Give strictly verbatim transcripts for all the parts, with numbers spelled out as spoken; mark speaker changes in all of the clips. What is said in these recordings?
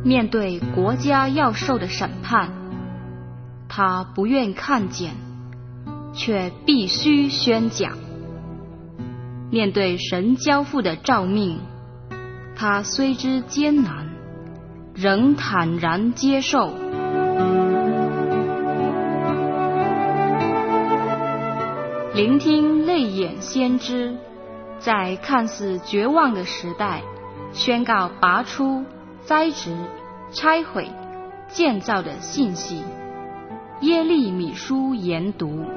Speaker 1: 面对国家要受的审判，他不愿看见，却必须宣讲。面对神交付的召命，他虽知艰难，仍坦然接受。聆听泪眼先知，在看似绝望的时代，宣告拔出、栽植、拆毁、建造的信息。耶利米书研读。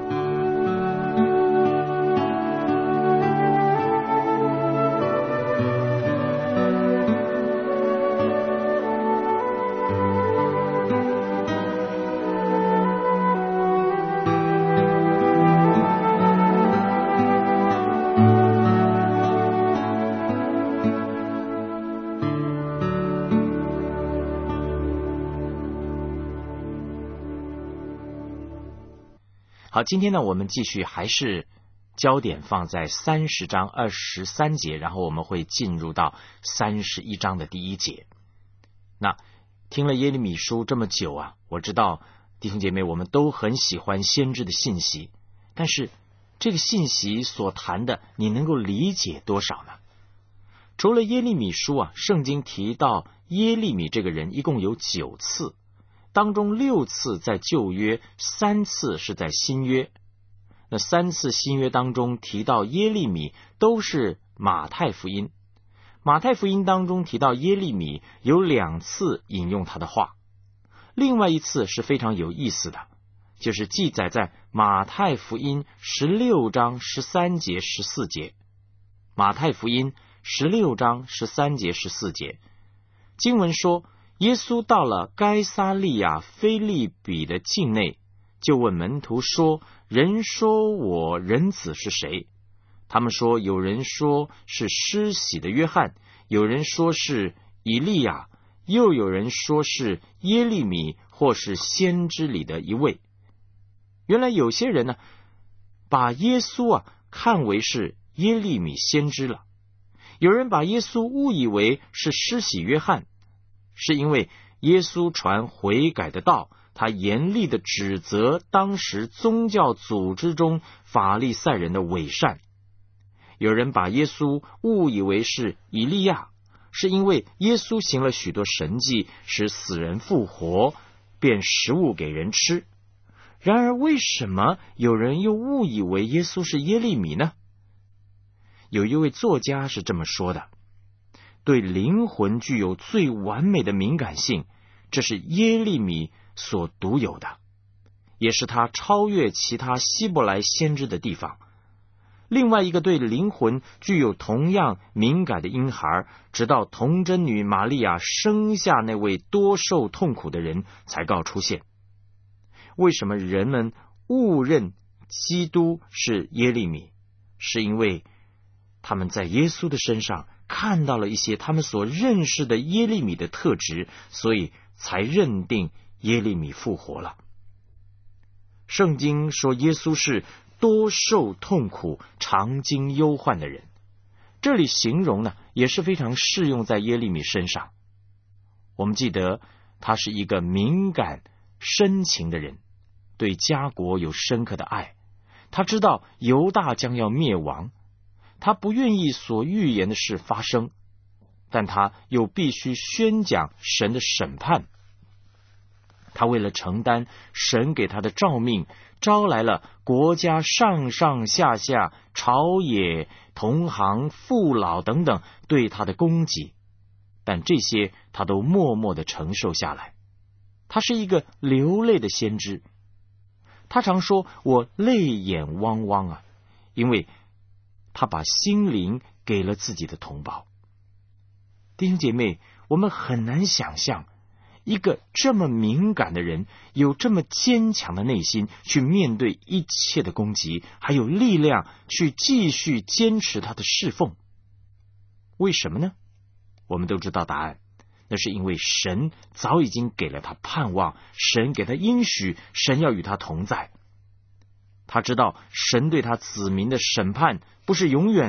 Speaker 2: 好，今天呢，我们继续还是焦点放在三十章二十三节，然后我们会进入到三十一章的第一节。那听了耶利米书这么久啊，我知道弟兄姐妹我们都很喜欢先知的信息，但是这个信息所谈的，你能够理解多少呢？除了耶利米书啊，圣经提到耶利米这个人一共有九次，当中六次在旧约，三次是在新约。那三次新约当中提到耶利米都是马太福音，马太福音当中提到耶利米有两次引用他的话，另外一次是非常有意思的，就是记载在马太福音十六章十三节十四节。马太福音十六章十三节十四节，经文说，耶稣到了该撒利亚腓利比的境内，就问门徒说，人说我人子是谁？他们说，有人说是施洗的约翰，有人说是以利亚，又有人说是耶利米，或是先知里的一位。原来有些人呢，把耶稣啊看为是耶利米先知了，有人把耶稣误以为是施洗约翰，是因为耶稣传悔改的道，他严厉的指责当时宗教组织中法利赛人的伪善。有人把耶稣误以为是以利亚，是因为耶稣行了许多神迹，使死人复活，变食物给人吃。然而为什么有人又误以为耶稣是耶利米呢？有一位作家是这么说的，对灵魂具有最完美的敏感性，这是耶利米所独有的，也是他超越其他希伯来先知的地方。另外一个对灵魂具有同样敏感的婴孩，直到童贞女玛利亚生下那位多受痛苦的人才告出现。为什么人们误认基督是耶利米？是因为他们在耶稣的身上看到了一些他们所认识的耶利米的特质，所以才认定耶利米复活了。圣经说耶稣是多受痛苦、常经忧患的人，这里形容呢也是非常适用在耶利米身上。我们记得他是一个敏感深情的人，对家国有深刻的爱，他知道犹大将要灭亡，他不愿意所预言的事发生，但他又必须宣讲神的审判。他为了承担神给他的召命，招来了国家上上下下、朝野、同行、父老等等对他的攻击，但这些他都默默地承受下来。他是一个流泪的先知，他常说，我泪眼汪汪啊，因为他把心灵给了自己的同胞。弟兄姐妹，我们很难想象一个这么敏感的人，有这么坚强的内心去面对一切的攻击，还有力量去继续坚持他的侍奉。为什么呢？我们都知道答案，那是因为神早已经给了他盼望，神给他应许，神要与他同在。他知道神对他子民的审判不是永远的，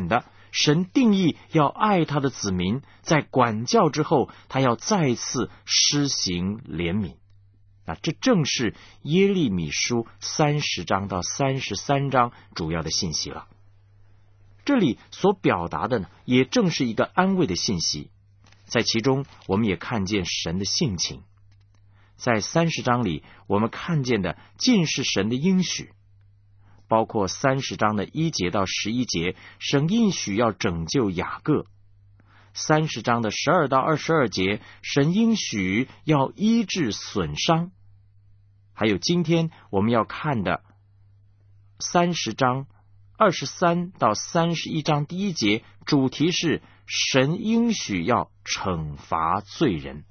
Speaker 2: 神定义要爱他的子民，在管教之后，他要再次施行怜悯。那这正是耶利米书三十章到三十三章主要的信息了。这里所表达的呢，也正是一个安慰的信息。在其中，我们也看见神的性情。在三十章里，我们看见的尽是神的应许，包括三十章的一节到十一节，神应许要拯救雅各；三十章的十二到二十二节，神应许要医治损伤；还有今天我们要看的三十章二十三到三十一章第一节，主题是神应许要惩罚罪人。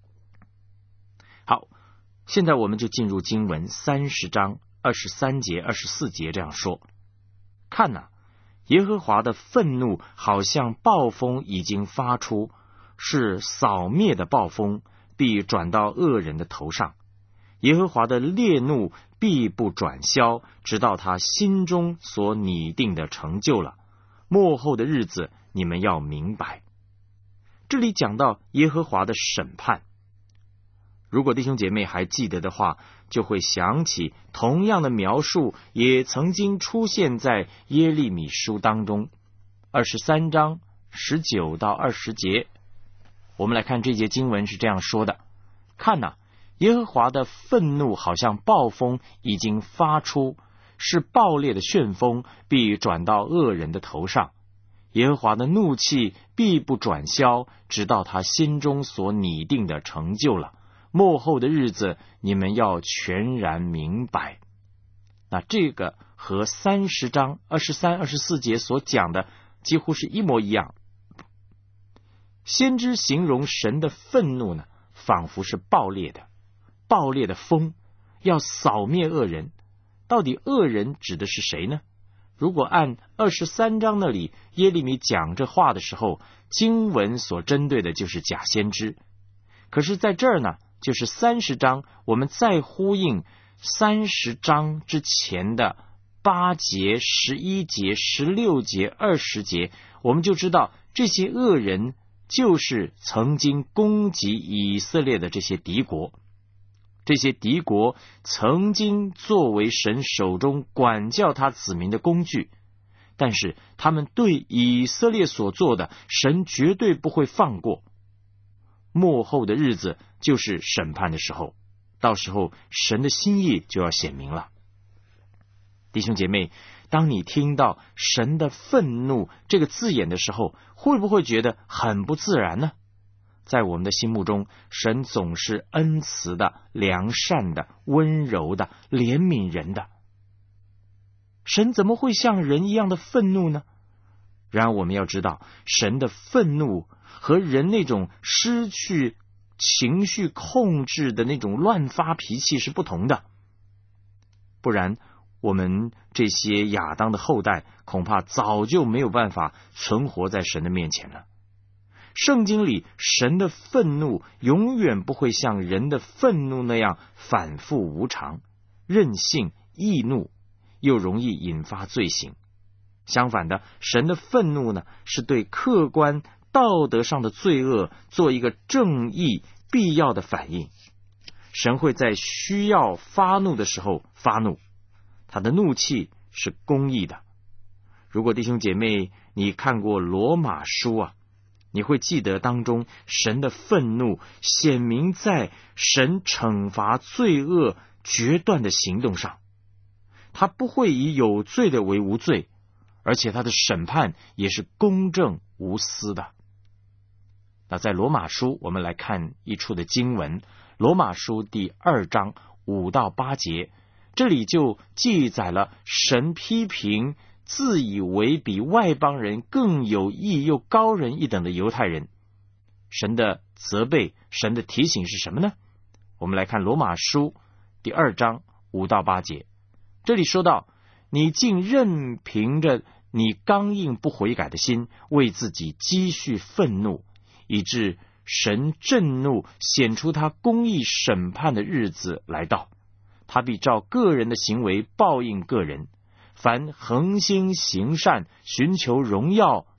Speaker 2: 好，现在我们就进入经文三十章二十三节、二十四节这样说：看哪、啊，耶和华的愤怒好像暴风已经发出，是扫灭的暴风，必转到恶人的头上。耶和华的烈怒必不转消，直到他心中所拟定的成就了。末后的日子，你们要明白。这里讲到耶和华的审判。如果弟兄姐妹还记得的话，就会想起同样的描述也曾经出现在耶利米书当中二十三章十九到二十节。我们来看这节经文是这样说的：看哪、啊，耶和华的愤怒好像暴风已经发出，是暴烈的旋风，必转到恶人的头上。耶和华的怒气必不转消，直到他心中所拟定的成就了。末后的日子，你们要全然明白。那这个和三十章二十三、二十四节所讲的几乎是一模一样。先知形容神的愤怒呢，仿佛是暴烈的，暴烈的风要扫灭恶人。到底恶人指的是谁呢？如果按二十三章那里耶利米讲这话的时候，经文所针对的就是假先知。可是在这儿呢，就是三十章，我们再呼应三十章之前的八节、十一节、十六节、二十节，我们就知道这些恶人就是曾经攻击以色列的这些敌国。这些敌国曾经作为神手中管教他子民的工具，但是他们对以色列所做的，神绝对不会放过。末后的日子就是审判的时候，到时候神的心意就要显明了。弟兄姐妹，当你听到神的愤怒这个字眼的时候，会不会觉得很不自然呢？在我们的心目中，神总是恩慈的、良善的、温柔的、怜悯人的。神怎么会像人一样的愤怒呢？然而我们要知道，神的愤怒和人那种失去情绪控制的那种乱发脾气是不同的。不然我们这些亚当的后代恐怕早就没有办法存活在神的面前了。圣经里神的愤怒永远不会像人的愤怒那样反复无常、任性、易怒，又容易引发罪行。相反的，神的愤怒呢，是对客观道德上的罪恶做一个正义必要的反应。神会在需要发怒的时候发怒，他的怒气是公义的。如果弟兄姐妹你看过罗马书啊，你会记得当中神的愤怒显明在神惩罚罪恶决断的行动上。他不会以有罪的为无罪，而且他的审判也是公正无私的。那在罗马书我们来看一处的经文，罗马书第二章五到八节，这里就记载了神批评自以为比外邦人更有义又高人一等的犹太人。神的责备，神的提醒是什么呢？我们来看罗马书第二章五到八节，这里说到，你竟任凭着你刚硬不悔改的心，为自己积蓄愤怒，以致神震怒，显出他公义审判的日子来到，他必照个人的行为报应个人。凡恒心行善、寻求荣耀、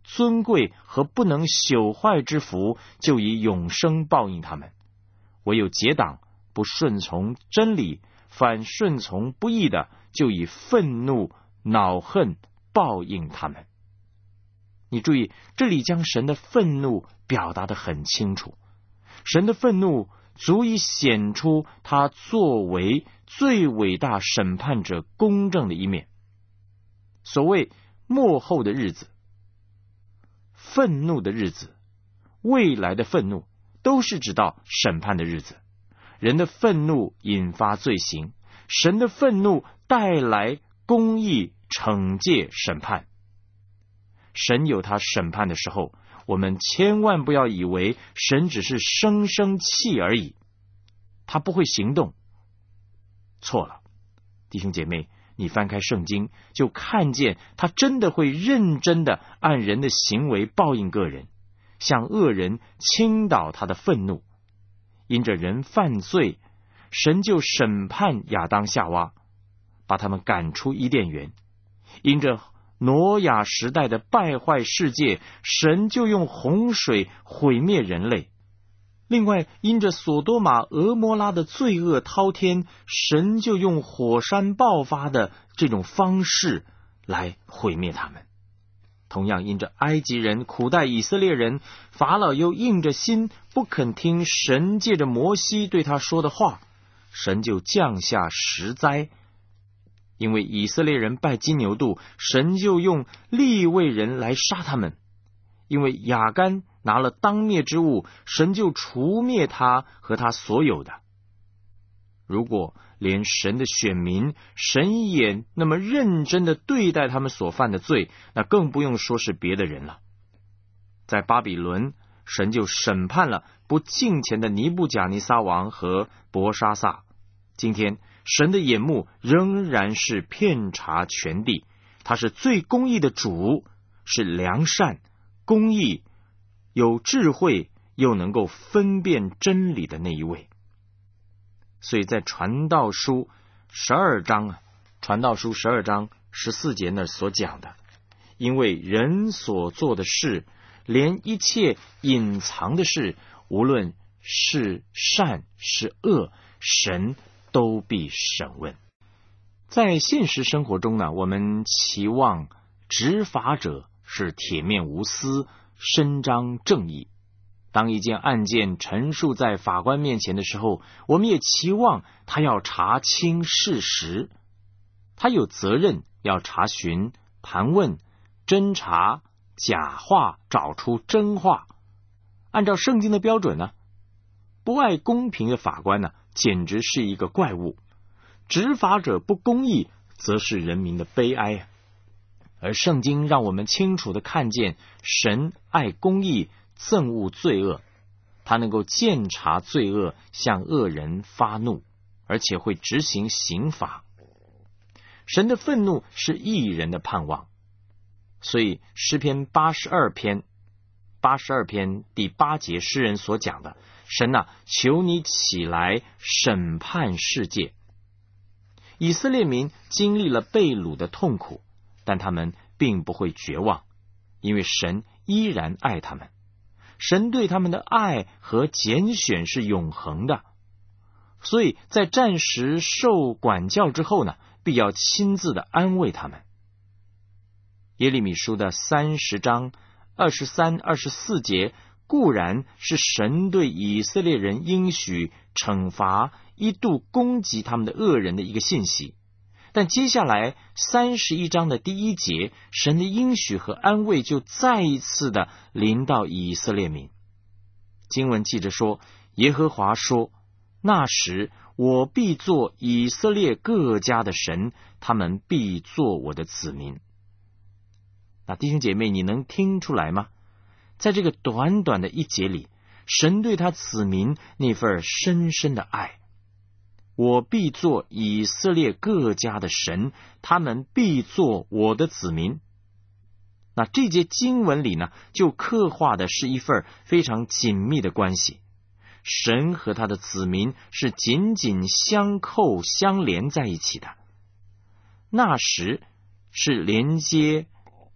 Speaker 2: 尊贵和不能朽坏之福，就以永生报应他们；唯有结党不顺从真理，反顺从不义的，就以愤怒恼恨报应他们。你注意，这里将神的愤怒表达得很清楚。神的愤怒足以显出他作为最伟大审判者公正的一面。所谓末后的日子、愤怒的日子、未来的愤怒，都是指到审判的日子。人的愤怒引发罪行，神的愤怒带来公义、惩戒、审判。神有他审判的时候，我们千万不要以为神只是生生气而已，他不会行动。错了，弟兄姐妹，你翻开圣经，就看见他真的会认真的按人的行为报应个人，向恶人倾倒他的愤怒。因着人犯罪，神就审判亚当夏娃，把他们赶出伊甸园。因着挪亚时代的败坏世界，神就用洪水毁灭人类。另外，因着索多玛、俄摩拉的罪恶滔天，神就用火山爆发的这种方式来毁灭他们。同样，因着埃及人苦待以色列人，法老又硬着心不肯听神借着摩西对他说的话，神就降下十灾。因为以色列人拜金牛犊，神就用利未人来杀他们；因为亚干拿了当灭之物，神就除灭他和他所有的。如果连神的选民，神也那么认真的对待他们所犯的罪，那更不用说是别的人了。在巴比伦，神就审判了不敬虔的尼布甲尼撒王和伯沙撒。今天神的眼目仍然是遍察全地，他是最公义的主，是良善、公义、有智慧又能够分辨真理的那一位。所以在传道书十二章啊，传道书十二章十四节那所讲的，因为人所做的事，连一切隐藏的事，无论是善是恶，神都必审问。在现实生活中呢，我们期望执法者是铁面无私，伸张正义。当一件案件陈述在法官面前的时候，我们也期望他要查清事实，他有责任要查询、盘问、侦查假话，找出真话。按照圣经的标准呢，不爱公平的法官呢，简直是一个怪物；执法者不公义，则是人民的悲哀。而圣经让我们清楚的看见，神爱公义，憎恶罪恶，他能够鉴察罪恶，向恶人发怒，而且会执行刑罚。神的愤怒是义人的盼望，所以诗篇八十二篇八十二篇第八节诗人所讲的，神啊，求你起来审判世界。以色列民经历了被掳的痛苦，但他们并不会绝望，因为神依然爱他们。神对他们的爱和拣选是永恒的，所以在暂时受管教之后呢，必要亲自的安慰他们。耶利米书的三十章二十三、二十四节，固然是神对以色列人应许惩罚一度攻击他们的恶人的一个信息，但接下来三十一章的第一节，神的应许和安慰就再一次的临到以色列民。经文记着说，耶和华说，那时我必做以色列各家的神，他们必做我的子民。那弟兄姐妹，你能听出来吗？在这个短短的一节里，神对他子民那份深深的爱。我必做以色列各家的神，他们必做我的子民。那这节经文里呢，就刻画的是一份非常紧密的关系。神和他的子民是紧紧相扣相连在一起的。那时是连接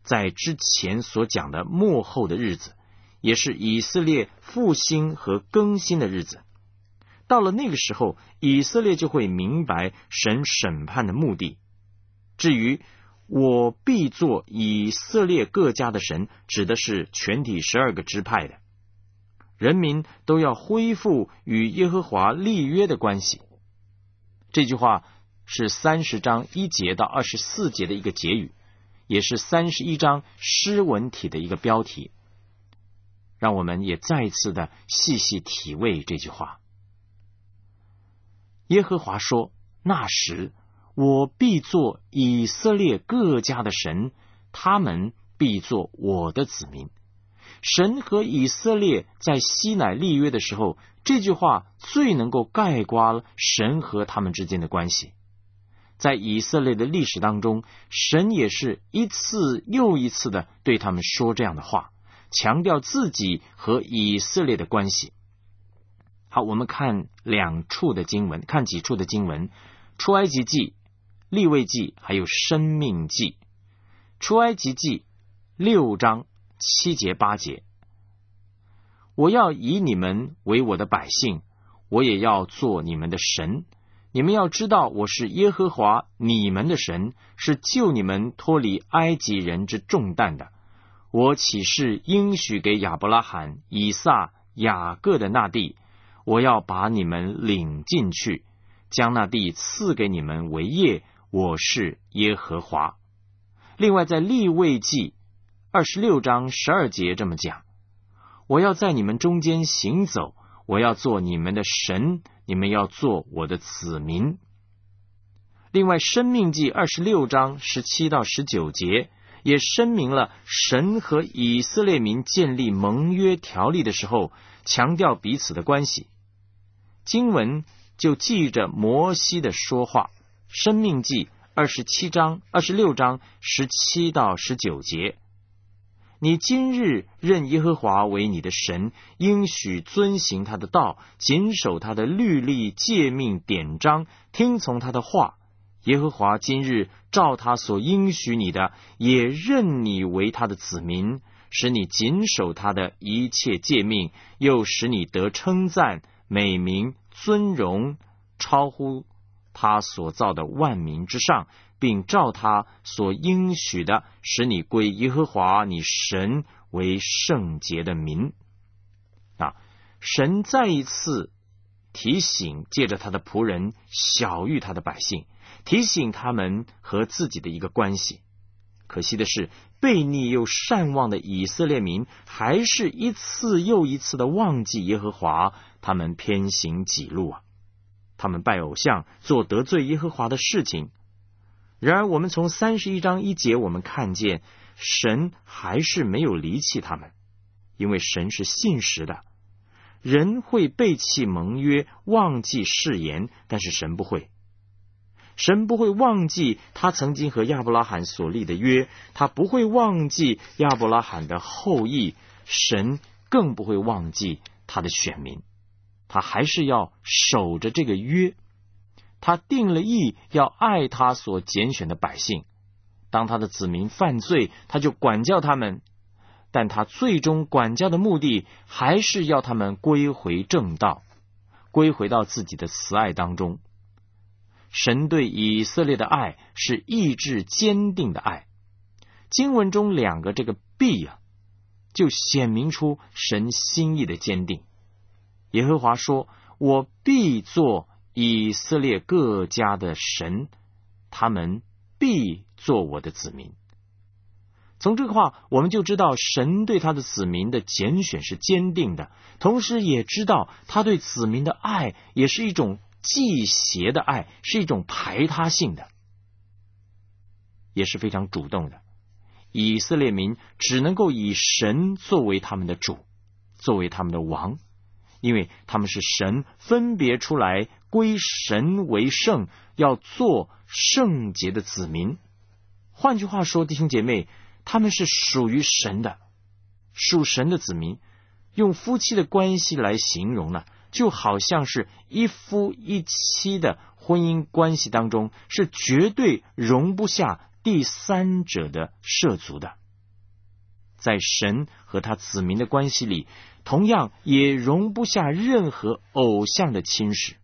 Speaker 2: 在之前所讲的末后的日子，也是以色列复兴和更新的日子。到了那个时候，以色列就会明白神审判的目的。至于我必做以色列各家的神，指的是全体十二个支派的人民都要恢复与耶和华立约的关系。这句话是三十章一节到二十四节的一个结语，也是三十一章诗文体的一个标题。让我们也再一次的细细体味这句话。耶和华说，那时我必做以色列各家的神，他们必做我的子民。神和以色列在西乃立约的时候，这句话最能够概括了神和他们之间的关系。在以色列的历史当中，神也是一次又一次的对他们说这样的话，强调自己和以色列的关系。好，我们看两处的经文，看几处的经文，出埃及记、利未记还有申命记。出埃及记六章七节八节，我要以你们为我的百姓，我也要做你们的神。你们要知道，我是耶和华你们的神，是救你们脱离埃及人之重担的。我岂是应许给亚伯拉罕、以撒、雅各的那地？我要把你们领进去，将那地赐给你们为业。我是耶和华。另外，在利未记二十六章十二节这么讲，我要在你们中间行走，我要做你们的神，你们要做我的子民。另外，申命记二十六章十七到十九节也申明了神和以色列民建立盟约条例的时候，强调彼此的关系。经文就记着摩西的说话，申命记二十七章二十六章十七到十九节，你今日认耶和华为你的神，应许遵行他的道，谨守他的律例诫命典章，听从他的话。耶和华今日照他所应许你的，也认你为他的子民，使你谨守他的一切诫命，又使你得称赞、美名、尊荣，超乎他所造的万民之上，并照他所应许的，使你归耶和华你神为圣洁的民。啊，神再一次提醒，借着他的仆人晓谕他的百姓，提醒他们和自己的一个关系。可惜的是，悖逆又善忘的以色列民，还是一次又一次的忘记耶和华，他们偏行己路啊！他们拜偶像，做得罪耶和华的事情。然而，我们从三十一章一节，我们看见神还是没有离弃他们，因为神是信实的。人会背弃盟约，忘记誓言，但是神不会。神不会忘记他曾经和亚伯拉罕所立的约，他不会忘记亚伯拉罕的后裔，神更不会忘记他的选民，他还是要守着这个约。他定了义，要爱他所拣选的百姓。当他的子民犯罪，他就管教他们，但他最终管教的目的，还是要他们归回正道，归回到自己的慈爱当中。神对以色列的爱是意志坚定的爱。经文中两个这个必啊，就显明出神心意的坚定。耶和华说，我必做以色列各家的神，他们必做我的子民。从这个话我们就知道，神对他的子民的拣选是坚定的，同时也知道他对子民的爱也是一种忌邪的爱，是一种排他性的，也是非常主动的。以色列民只能够以神作为他们的主，作为他们的王，因为他们是神分别出来归神为圣，要做圣洁的子民。换句话说，弟兄姐妹，他们是属于神的，属神的子民。用夫妻的关系来形容呢，就好像是一夫一妻的婚姻关系当中，是绝对容不下第三者的涉足的。 在神和他子民的关系里，同样也容不下任何偶像的侵蚀。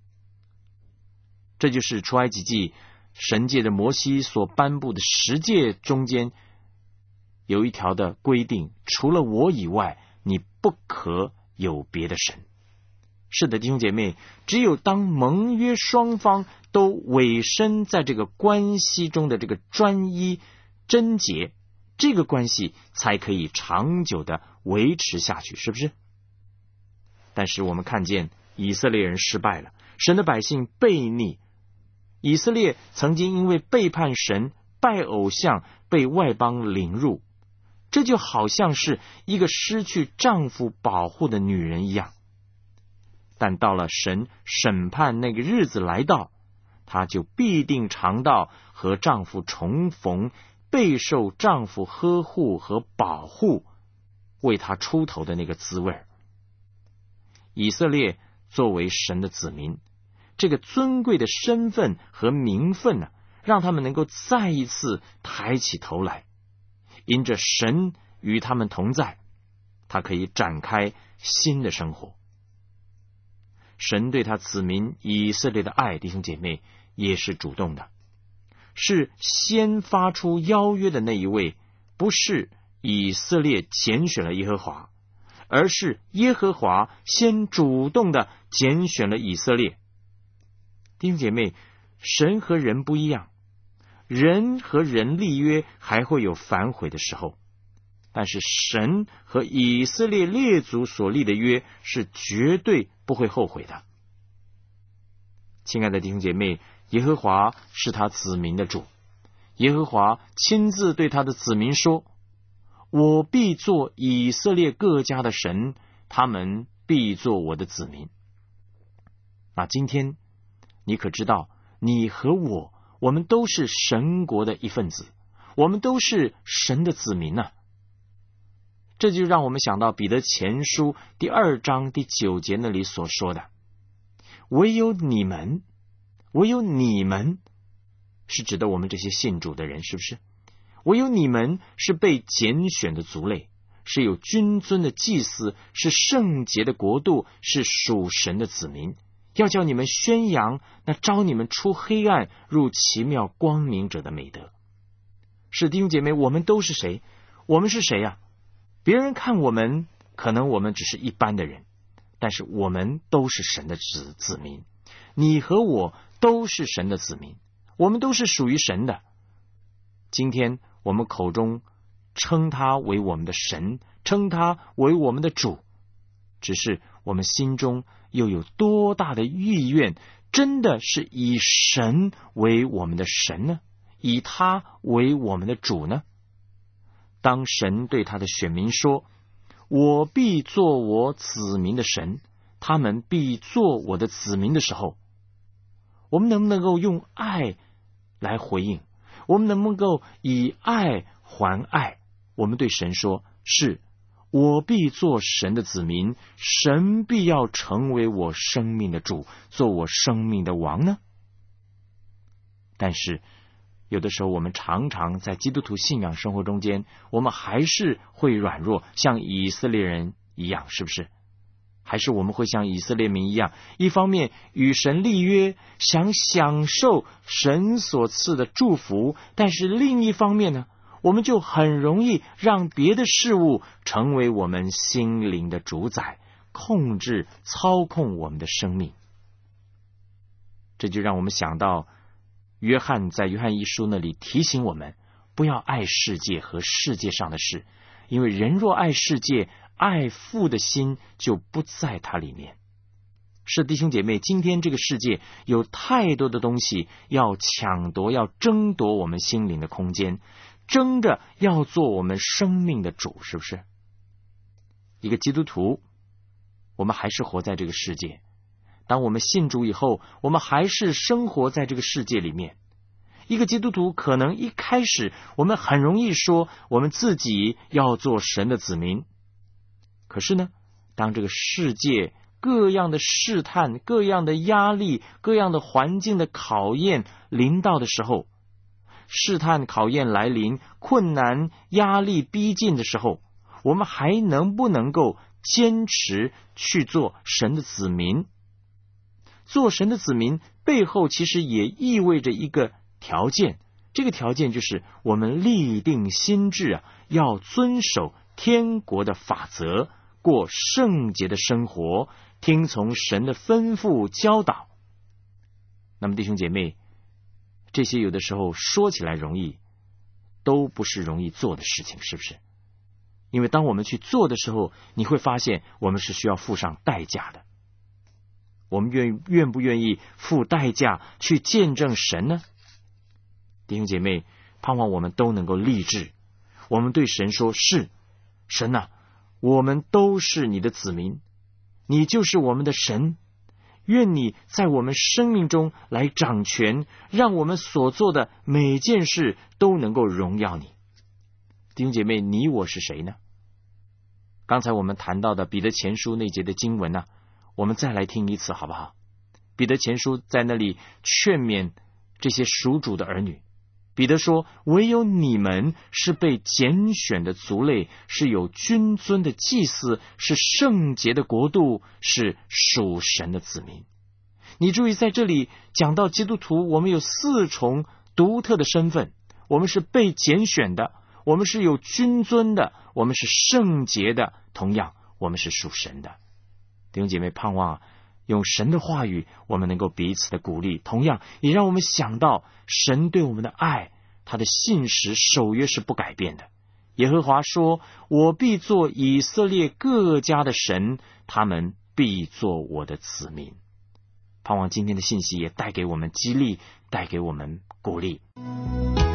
Speaker 2: 这就是出埃及记神借着摩西所颁布的十诫中间有一条的规定，除了我以外，你不可有别的神。是的，弟兄姐妹，只有当盟约双方都委身在这个关系中的这个专一贞洁，这个关系才可以长久的维持下去，是不是？但是我们看见以色列人失败了，神的百姓悖逆，以色列曾经因为背叛神、拜偶像被外邦领入，这就好像是一个失去丈夫保护的女人一样。但到了神审判那个日子来到，她就必定尝到和丈夫重逢，备受丈夫呵护和保护，为她出头的那个滋味。以色列作为神的子民，这个尊贵的身份和名分呢、啊，让他们能够再一次抬起头来，因着神与他们同在，他可以展开新的生活。神对他子民以色列的爱，弟兄姐妹，也是主动的，是先发出邀约的那一位，不是以色列拣选了耶和华，而是耶和华先主动的拣选了以色列。弟兄姐妹，神和人不一样，人和人立约还会有反悔的时候，但是神和以色列列祖所立的约是绝对不会后悔的。亲爱的弟兄姐妹，耶和华是他子民的主，耶和华亲自对他的子民说，我必做以色列各家的神，他们必做我的子民。那今天你可知道，你和我，我们都是神国的一份子，我们都是神的子民啊。这就让我们想到彼得前书第二章第九节那里所说的，唯有你们，唯有你们，是指的我们这些信主的人，是不是？唯有你们是被拣选的族类，是有君尊的祭司，是圣洁的国度，是属神的子民，要叫你们宣扬那召你们出黑暗入奇妙光明者的美德。是弟兄姐妹，我们都是谁？我们是谁呀、啊？别人看我们，可能我们只是一般的人，但是我们都是神的子子民。你和我都是神的子民，我们都是属于神的。今天我们口中称他为我们的神，称他为我们的主，只是我们心中又有多大的意愿，真的是以神为我们的神呢？以他为我们的主呢？当神对他的选民说，我必做我子民的神，他们必做我的子民的时候，我们能不能够用爱来回应？我们能不能够以爱还爱？我们对神说，是，我必做神的子民，神必要成为我生命的主，做我生命的王呢？但是有的时候我们常常在基督徒信仰生活中间，我们还是会软弱，像以色列人一样，是不是？还是我们会像以色列民一样，一方面与神立约，想享受神所赐的祝福，但是另一方面呢，我们就很容易让别的事物成为我们心灵的主宰，控制操控我们的生命。这就让我们想到约翰在约翰一书那里提醒我们，不要爱世界和世界上的事，因为人若爱世界，爱父的心就不在他里面。是弟兄姐妹，今天这个世界有太多的东西要抢夺，要争夺我们心灵的空间，争着要做我们生命的主，是不是？一个基督徒，我们还是活在这个世界，当我们信主以后，我们还是生活在这个世界里面。一个基督徒可能一开始我们很容易说我们自己要做神的子民，可是呢，当这个世界各样的试探、各样的压力、各样的环境的考验临到的时候， 试探考验来临，困难压力逼近的时候，我们还能不能够坚持去做神的子民？做神的子民背后其实也意味着一个条件，这个条件就是我们立定心志啊，要遵守天国的法则，过圣洁的生活，听从神的吩咐教导。那么弟兄姐妹，这些有的时候说起来容易，都不是容易做的事情，是不是？因为当我们去做的时候，你会发现我们是需要付上代价的。我们愿愿不愿意付代价去见证神呢？弟兄姐妹，盼望我们都能够立志，我们对神说，是神啊，我们都是你的子民，你就是我们的神，愿你在我们生命中来掌权，让我们所做的每件事都能够荣耀你。弟兄姐妹，你我是谁呢？刚才我们谈到的彼得前书那节的经文呢、啊，我们再来听一次好不好？彼得前书在那里劝勉这些属主的儿女。彼得说，唯有你们是被拣选的族类，是有君尊的祭司，是圣洁的国度，是属神的子民。你注意，在这里讲到基督徒，我们有四重独特的身份，我们是被拣选的，我们是有君尊的，我们是圣洁的，同样我们是属神的。弟兄姐妹，盼望用神的话语，我们能够彼此的鼓励，同样也让我们想到神对我们的爱，他的信实守约是不改变的。耶和华说，我必做以色列各家的神，他们必做我的子民。盼望今天的信息也带给我们激励，带给我们鼓励。